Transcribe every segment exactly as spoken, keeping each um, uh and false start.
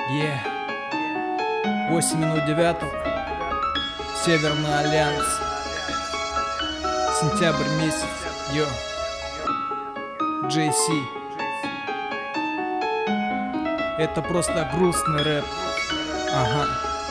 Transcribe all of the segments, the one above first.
Yeah. восемь минут девятого. Северный Альянс. Сентябрь месяц. Йо. Джей Си. Это просто грустный рэп. Ага.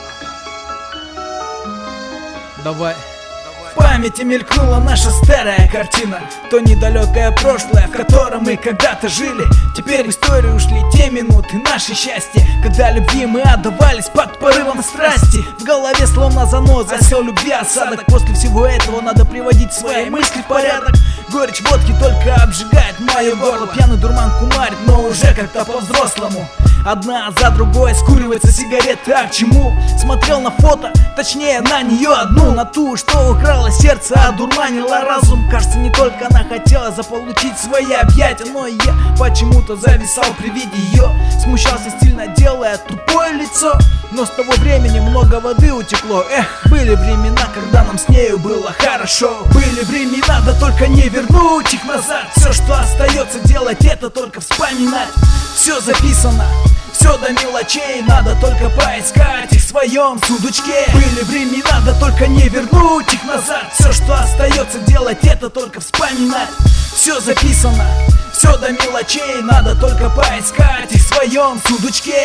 Давай. В памяти мелькнула наша старая картина, то недалекое прошлое, в котором мы когда-то жили. Теперь в историю ушли те минуты нашей счастья, когда любви мы отдавались под порывом страсти. В голове словно заноза, осел любви осадок. После всего этого надо приводить свои мысли в порядок. Горечь водки только обжигает мое горло. Пьяный дурман кумарит, но уже как-то по-взрослому. Одна за другой скуривается сигареты, а к чему? Смотрел на фото, точнее на нее одну, на ту, что украла сердце, одурманила разум. Кажется, не только она хотела заполучить свои объятия, но и я почему-то зависал при виде ее. Смущался, стильно делая тупое лицо, но с того времени много воды утекло. Эх, были времена, когда нам с нею было хорошо. Были времена, да только не вернуть их назад. Все, что остается делать, это только вспоминать. Все записано, все до мелочей, надо только поискать их в своем сундучке. Были времена, да только не вернуть их назад. Все, что остается делать, это только вспоминать. Все записано, все до мелочей, надо только поискать их в своем сундучке.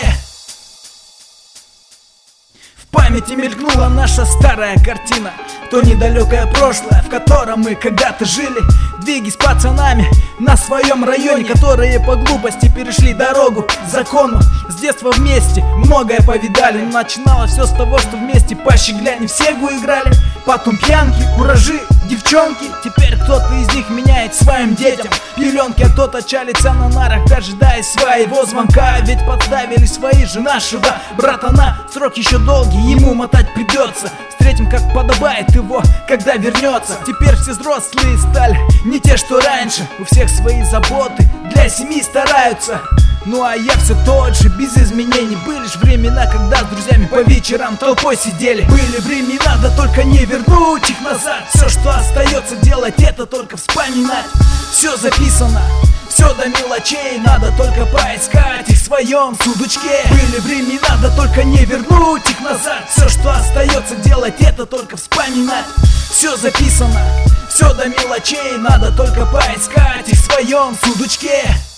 В памяти мелькнула наша старая картина, то недалекое прошлое, в котором мы когда-то жили. Двиги с пацанами на своем районе, которые по глупости перешли дорогу закону. С детства вместе многое повидали, но начиналось все с того, что вместе по щегляне в сегу играли. Потом пьянки, куражи, девчонки. Теперь кто-то из них меняет своим детям пеленки, а кто-то чалится на нарах, дожидаясь своего звонка. Ведь подставили свои же нашего братана. Срок еще долгий, ему мотать придется. Встретим, как подобает его, когда вернется. Теперь все взрослые стали не те, что раньше. У всех свои заботы, для семьи стараются. Ну а я все тот же, без изменений. Были ж времена, когда с друзьями по вечерам толпой сидели. Были времена, да только не вернуть их назад. Все, что остается делать, это только вспоминать. Все записано, все до мелочей, надо только поискать их в своем сундучке. Были времена, да только не вернуть их назад. Все, что остается делать, это только вспоминать. Все записано, все до мелочей, надо только поискать их в своем сундучке.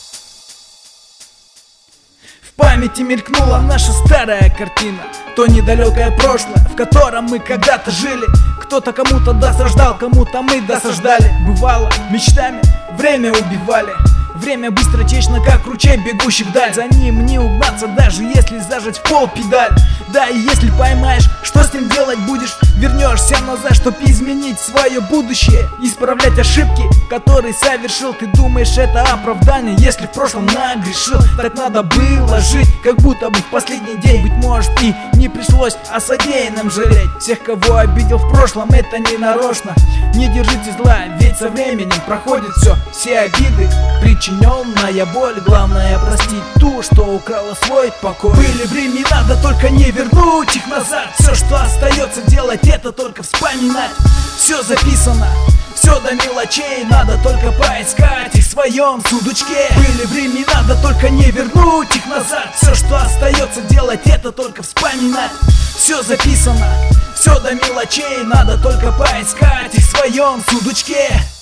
В памяти мелькнула наша старая картина, то недалекое прошлое, в котором мы когда-то жили. Кто-то кому-то досаждал, кому-то мы досаждали. Бывало, мечтами время убивали. Время быстро течно, как ручей, бегущий вдаль. За ним не угнаться, даже если зажать в пол педаль. Да и если поймаешь, что с ним делать будешь? Вернешься назад, чтоб изменить свое будущее, исправлять ошибки, которые совершил. Ты думаешь, это оправдание, если в прошлом нагрешил? Так надо было жить, как будто бы в последний день. Быть может, и не пришлось о содеянном жалеть. Всех, кого обидел в прошлом, это не нарочно. Не держите зла, ведь со временем проходит все. Все обиды, причиненная боль, главное простить ту, что украла свой покой. Были времена, да только не вернуть их назад. Все, что остается делать, это только вспоминать. Все записано, все до мелочей, надо только поискать их в своем сундучке. Были времена, да только не вернуть их назад. Все, что остается делать, это только вспоминать. Все записано, все до мелочей, надо только поискать их в своем сундучке.